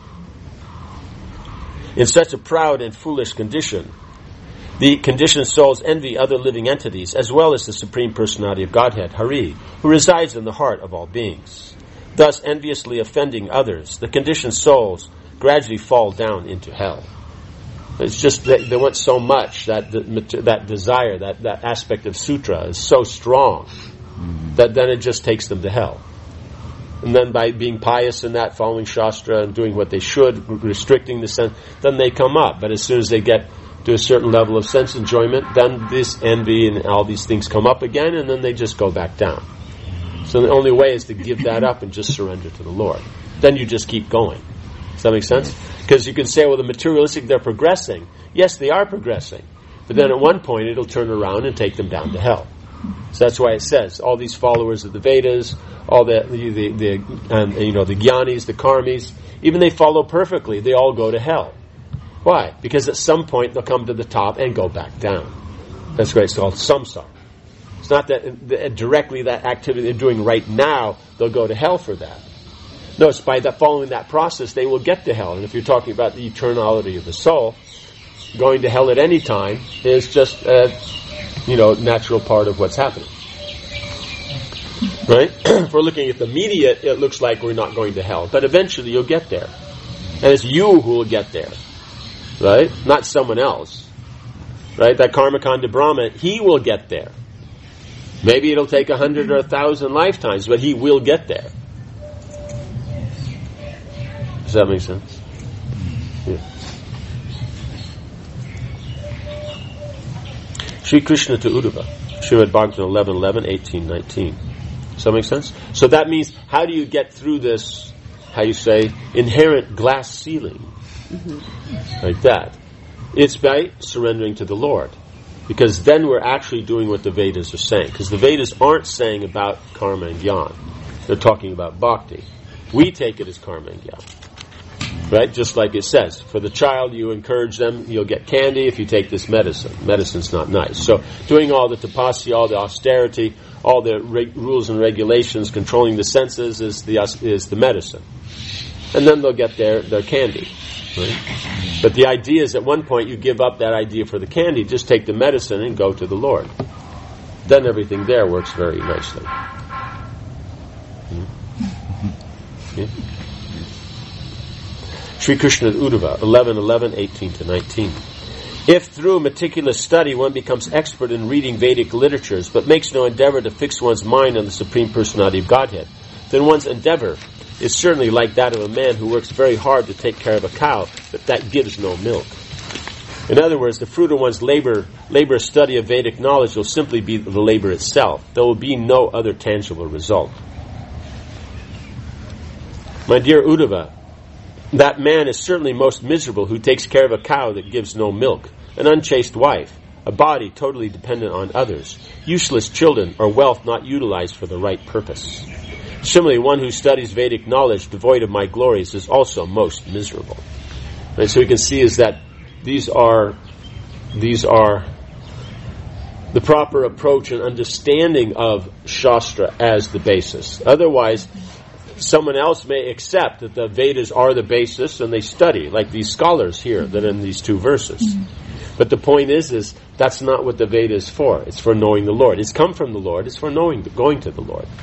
In such a proud and foolish condition, the conditioned souls envy other living entities as well as the Supreme Personality of Godhead, Hari, who resides in the heart of all beings. Thus, enviously offending others, the conditioned souls gradually fall down into hell. It's just that they want so much that that desire, that aspect of sutra is so strong that then it just takes them to hell. And then by being pious in that, following Shastra and doing what they should, restricting the sense, then they come up. But as soon as they get to a certain level of sense enjoyment, then this envy and all these things come up again, and then they just go back down. So the only way is to give that up and just surrender to the Lord. Then you just keep going. Does that make sense? Because you can say, well, the materialistic, they're progressing. Yes, they are progressing. But then at one point, it'll turn around and take them down to hell. So that's why it says, all these followers of the Vedas, all the Jnanis, the Karmis, even they follow perfectly, they all go to hell. Why? Because at some point, they'll come to the top and go back down. That's why it's called samsara. It's not that directly that activity they're doing right now, they'll go to hell for that. No, it's by following that process, they will get to hell. And if you're talking about the eternality of the soul, going to hell at any time is just a natural part of what's happening. Right? If we're looking at the immediate, it looks like we're not going to hell. But eventually you'll get there. And it's you who will get there. Right? Not someone else. Right? That Karmakanda Brahma, he will get there. Maybe it'll take 100 or 1,000 lifetimes, but he will get there. Does that make sense? Yeah. Sri Krishna to Uddhava, Srimad Bhagavatam 11:11, 18:19. Does that make sense? So that means, how do you get through this, inherent glass ceiling? Like that. It's by surrendering to the Lord. Because then we're actually doing what the Vedas are saying. Because the Vedas aren't saying about karma and jnana. They're talking about bhakti. We take it as karma and jnana. Right? Just like it says, for the child you encourage them, you'll get candy if you take this medicine. Medicine's not nice. So doing all the tapasya, all the austerity, all the rules and regulations, controlling the senses is the medicine. And then they'll get their candy. Right? But the idea is at one point you give up that idea for the candy, just take the medicine and go to the Lord. Then everything there works very nicely. Yeah. Sri Krishna Uddhava 11:11, 18-19. If through meticulous study one becomes expert in reading Vedic literatures but makes no endeavor to fix one's mind on the Supreme Personality of Godhead, then one's endeavor is certainly like that of a man who works very hard to take care of a cow, but that gives no milk. In other words, the fruit of one's laborious study of Vedic knowledge will simply be the labor itself. There will be no other tangible result. My dear Uddhava, that man is certainly most miserable who takes care of a cow that gives no milk, an unchaste wife, a body totally dependent on others, useless children, or wealth not utilized for the right purpose. Similarly, one who studies Vedic knowledge devoid of my glories is also most miserable. And so we can see is that these are the proper approach and understanding of Shastra as the basis. Otherwise, someone else may accept that the Vedas are the basis and they study, like these scholars here that are in these two verses. But the point is that's not what the Veda is for. It's for knowing the Lord. It's come from the Lord. It's for going to the Lord.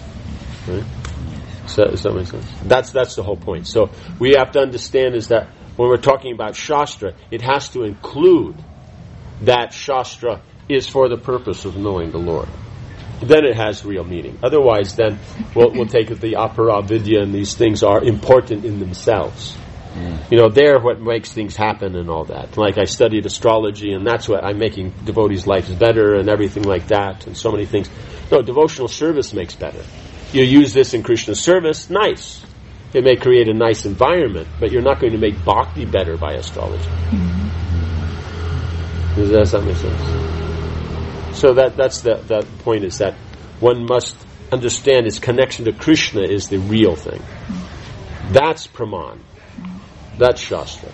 Right? Does that make sense? That's the whole point. So we have to understand is that when we're talking about Shastra, it has to include that Shastra is for the purpose of knowing the Lord. Then it has real meaning. Otherwise, then we'll take it the Apara Vidya, and these things are important in themselves. They're what makes things happen and all that. Like I studied astrology, and that's what I'm making devotees' lives better and everything like that, and so many things. No, devotional service makes better. You use this in Krishna service, nice. It may create a nice environment, but you're not going to make bhakti better by astrology. Does that make sense? So that's the point, is that one must understand his connection to Krishna is the real thing. That's Praman. That's Shastra.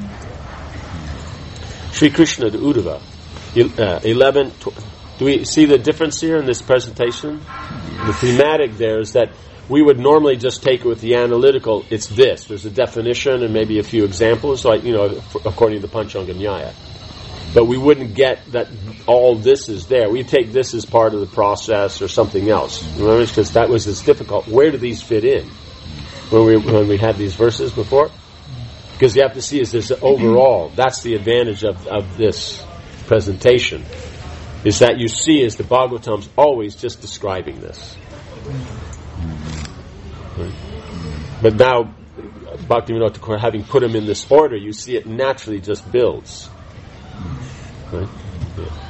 Sri Krishna to Uddhava. 11. Do we see the difference here in this presentation? The thematic there is that we would normally just take it with the analytical, it's this. There's a definition and maybe a few examples, like, according to the Panchanga Nyaya. But we wouldn't get that all this is there. We take this as part of the process or something else. Remember, because that was as difficult. Where do these fit in? When we had these verses before? Because you have to see is this overall. That's the advantage of this presentation. Is that you see is the Bhagavatam's always just describing this. Right? But now, Bhaktivinoda Thakur, having put them in this order, you see it naturally just builds. Right? Yeah.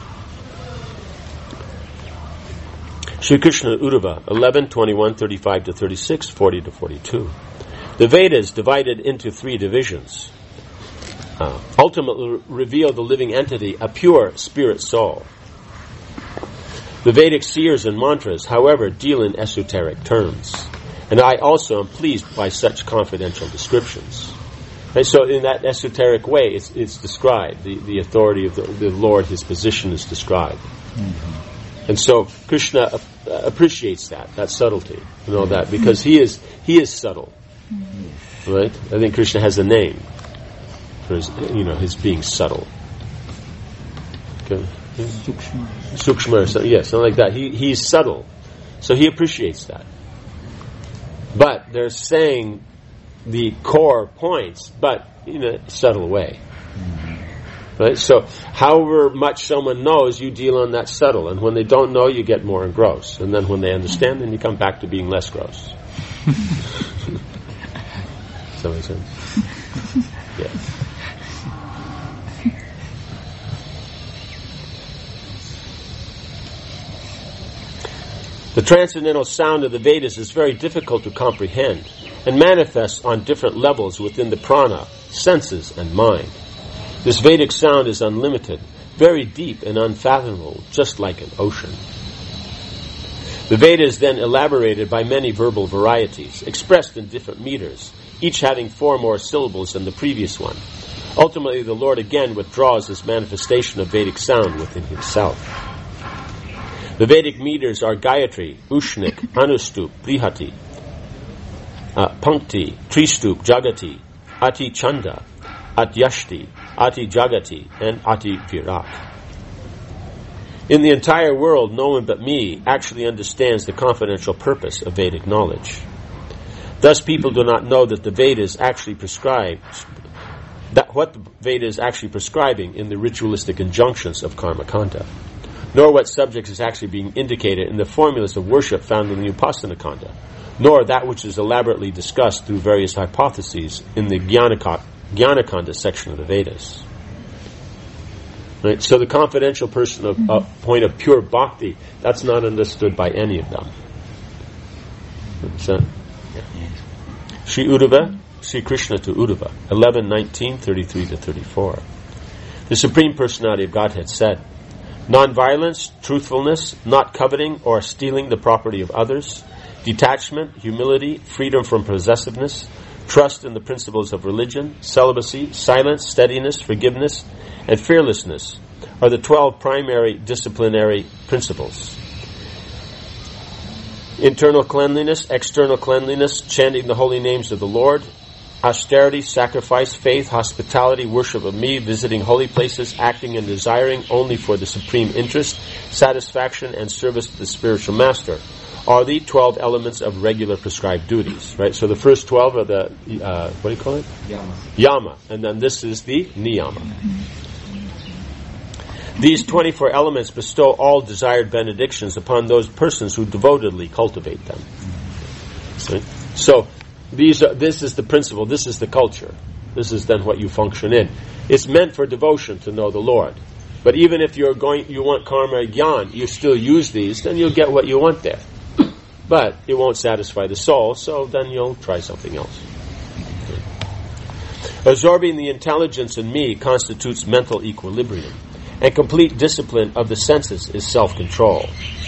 Sri Krishna Uddhava 11, 21, 35 to 36, 40 to 42. The Vedas divided into 3 divisions. Ultimately reveal the living entity, a pure spirit soul. The Vedic seers and mantras, however, deal in esoteric terms. And I also am pleased by such confidential descriptions. And so in that esoteric way, it's described. The authority of the Lord, his position is described. Mm-hmm. And so Krishna appreciates that subtlety, that, because he is subtle. Mm-hmm. Right? I think Krishna has a name for his being subtle. Okay. Sukshma, something like that. He's subtle. So he appreciates that. But they're saying the core points, but in a subtle way. Mm-hmm. Right? So however much someone knows, you deal on that subtle. And when they don't know, you get more gross. And then when they understand, then you come back to being less gross. Does that make sense? Yeah. The transcendental sound of the Vedas is very difficult to comprehend and manifests on different levels within the prana, senses, and mind. This Vedic sound is unlimited, very deep and unfathomable, just like an ocean. The Veda is then elaborated by many verbal varieties, expressed in different meters, each having 4 more syllables than the previous one. Ultimately, the Lord again withdraws this manifestation of Vedic sound within himself. The Vedic meters are Gayatri, Ushnik, Anustup, Brihati, Pankti, Tristup, Jagati, Ati Chanda, Atyashti, Ati Jagati, and Ati Virat. In the entire world, no one but me actually understands the confidential purpose of Vedic knowledge. Thus, people do not know that the Vedas actually prescribe what the Veda is actually prescribing in the ritualistic injunctions of Karma Kanda, nor what subjects is actually being indicated in the formulas of worship found in the Upasana Kanda, nor that which is elaborately discussed through various hypotheses in the Jnana Kanda section of the Vedas. Right? So the confidential point of pure bhakti, that's not understood by any of them. So, Sri Uddhava, Sri Krishna to Uddhava, 11, 19, 33 to 34. The Supreme Personality of Godhead said, non-violence, truthfulness, not coveting or stealing the property of others, detachment, humility, freedom from possessiveness, trust in the principles of religion, celibacy, silence, steadiness, forgiveness, and fearlessness are the 12 primary disciplinary principles. Internal cleanliness, external cleanliness, chanting the holy names of the Lord, austerity, sacrifice, faith, hospitality, worship of me, visiting holy places, acting and desiring only for the supreme interest, satisfaction, and service to the spiritual master are the 12 elements of regular prescribed duties, right? So the first 12 are the, what do you call it? Yama. And then this is the niyama. These 24 elements bestow all desired benedictions upon those persons who devotedly cultivate them. See? So this is the principle, this is the culture. This is then what you function in. It's meant for devotion to know the Lord. But even if you want karma gyan, you still use these, then you'll get what you want there. But it won't satisfy the soul, so then you'll try something else. Absorbing the intelligence in me constitutes mental equilibrium, and complete discipline of the senses is self-control.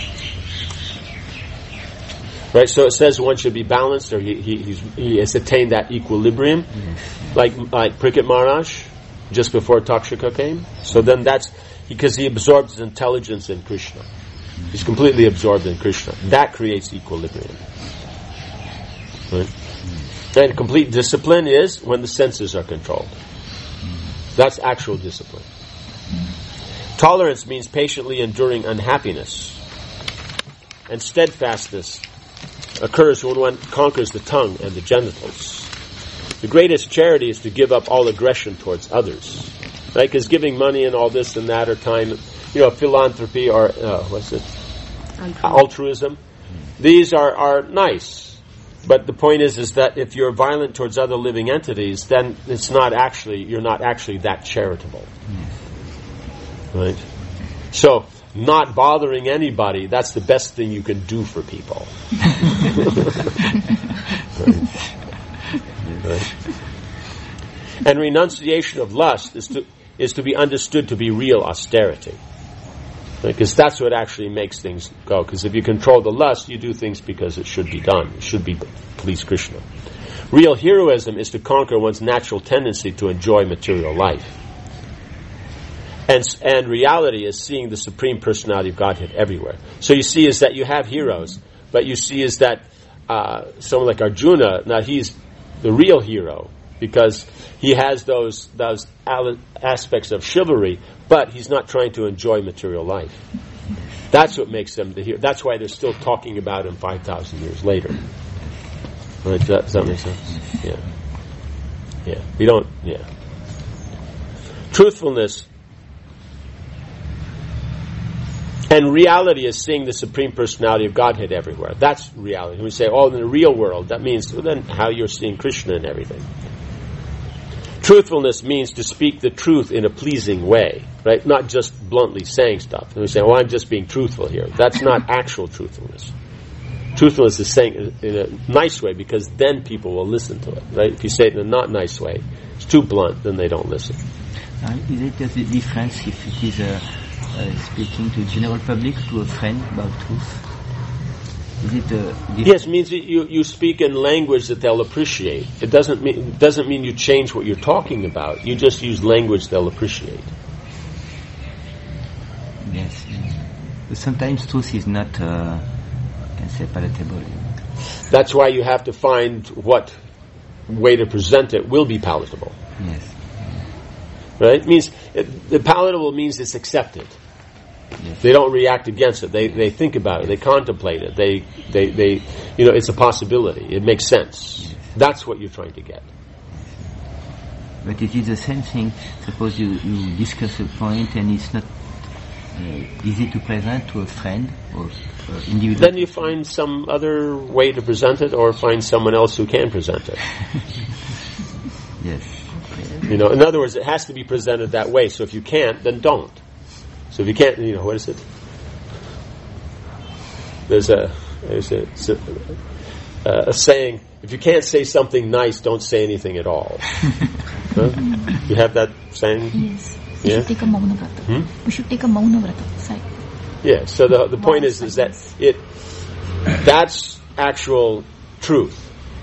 Right, so it says one should be balanced, or he has attained that equilibrium, like Parikshit Maharaj, just before Takshaka came. So then that's because he absorbs his intelligence in Krishna. He's completely absorbed in Krishna. That creates equilibrium. Right? And complete discipline is when the senses are controlled. That's actual discipline. Tolerance means patiently enduring unhappiness. And steadfastness occurs when one conquers the tongue and the genitals. The greatest charity is to give up all aggression towards others. Right? Because giving money and all this and that or time, philanthropy or, altruism. These are nice. But the point is that if you're violent towards other living entities, then you're not actually that charitable. Right? So, not bothering anybody, that's the best thing you can do for people. Right? And renunciation of lust is to be understood to be real austerity. Because that's what actually makes things go. Because if you control the lust, you do things because it should be done. It should be please Krishna. Real heroism is to conquer one's natural tendency to enjoy material life. And reality is seeing the Supreme Personality of Godhead everywhere. So you see is that you have heroes, but you see is that someone like Arjuna, now he's the real hero, because he has those aspects of chivalry, but he's not trying to enjoy material life. That's what makes them the hero. That's why they're still talking about him 5,000 years later. Right? Does that make sense? Yeah. We don't. Yeah. Truthfulness and reality is seeing the Supreme Personality of Godhead everywhere. That's reality. When we say, in the real world, that means then how you're seeing Krishna and everything. Truthfulness means to speak the truth in a pleasing way, right? Not just bluntly saying stuff. And we say, I'm just being truthful here. That's not actual truthfulness. Truthfulness is saying it in a nice way, because then people will listen to it, right? If you say it in a not nice way, it's too blunt, then they don't listen. Is it a difference if it is speaking to general public, to a friend about truth? Is it yes, it means that you speak in language that they'll appreciate. It doesn't mean you change what you're talking about. You just use language they'll appreciate. Yes. Sometimes truth is not, I can say, palatable. That's why you have to find what way to present it will be palatable. Yes. Right? It means the palatable means it's accepted. Yes. They don't react against it. They think about it. They contemplate it. They it's a possibility. It makes sense. Yes. That's what you're trying to get. But it is the same thing. Suppose you discuss a point and it's not easy to present to a friend or individual. Then you find some other way to present it, or find someone else who can present it. Yes. In other words, it has to be presented that way. So if you can't, then don't. So if you can't, what is it? There's a saying: if you can't say something nice, don't say anything at all. Huh? You have that saying? Yes. We should take a Mauna Vrata. We should take a Mauna Vrata. Yeah. So the point is that that's actual truth.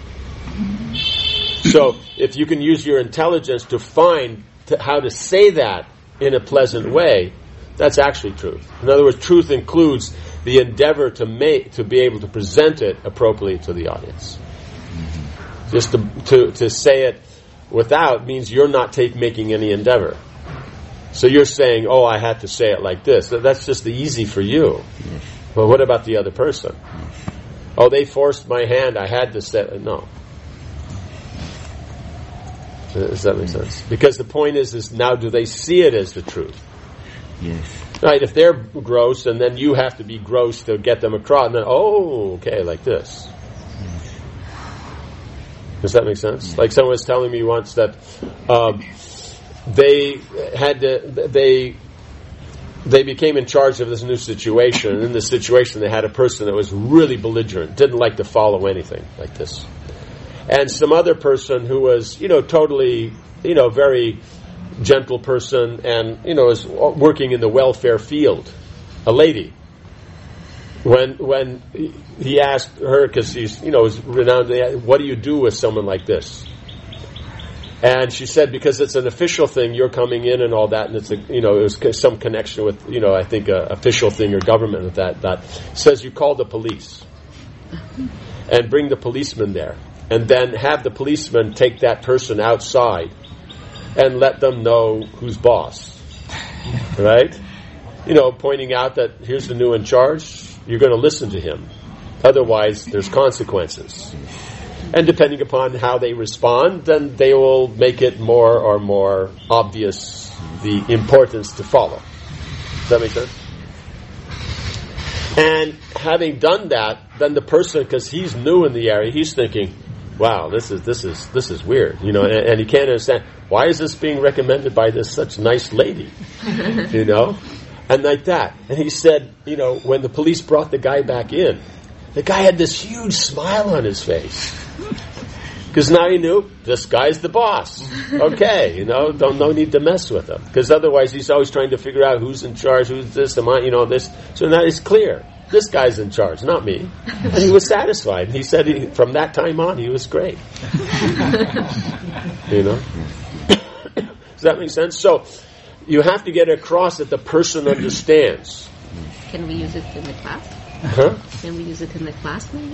So if you can use your intelligence to find how to say that in a pleasant way, that's actually truth. In other words, truth includes the endeavor to be able to present it appropriately to the audience. Just to say it without means you're not making any endeavor. So you're saying, I had to say it like this. That's just the easy for you. Well, what about the other person? oh, they forced my hand, I had to say, no. Does that make sense? Because the point is now do they see it as the truth? Yes. Right, if they're gross and then you have to be gross to get them across, and then, oh, okay, like this. Does that make sense? Like someone was telling me once that they became in charge of this new situation, and in this situation they had a person that was really belligerent, didn't like to follow anything like this. And some other person who was, totally, very gentle person and, is working in the welfare field, a lady. When he asked her, because she's, is renowned, what do you do with someone like this? And she said, because it's an official thing, you're coming in and all that, and it's it was some connection with, I think a official thing or government with that says you call the police and bring the policeman there, and then have the policeman take that person outside and let them know who's boss, right? Pointing out that here's the new in charge. You're going to listen to him. Otherwise, there's consequences. And depending upon how they respond, then they will make it more or more obvious the importance to follow. Does that make sense? And having done that, then the person, because he's new in the area, he's thinking, wow, this is weird, and he can't understand, why is this being recommended by this such nice lady, and like that. And he said, when the police brought the guy back in, the guy had this huge smile on his face. Because now he knew, this guy's the boss. Okay, no need to mess with him. Because otherwise he's always trying to figure out who's in charge, who's this, this. So now it's clear. This guy's in charge, not me. And he was satisfied. And he said from that time on, he was great. Does that make sense? So, you have to get across that the person understands. Can we use it in the class? Huh? Can we use it in the class, maybe?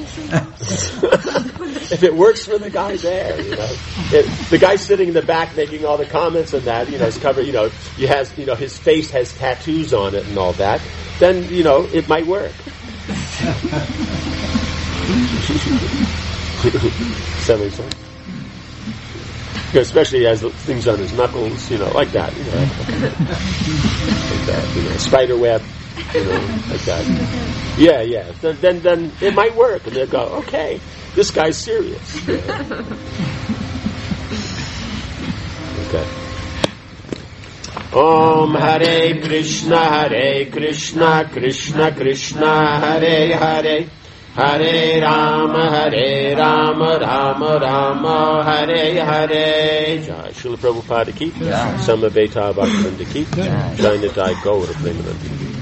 If it works for the guy there, the guy sitting in the back making all the comments and that, is covered, he has, his face has tattoos on it and all that, then, it might work. Does that make sense? Especially he has things on his knuckles, like that, like that, spider web, like that. Yeah. Then it might work, and they'll go, okay, this guy's serious. Okay. Om Hare Krishna, Krishna Krishna, Hare Hare. Hare Rama, Rama Rama, Hare Hare. Jai Srila Prabhupada ki, Samaveta Bhaktivinoda ki, Jai Nitai Gaura Premanandi.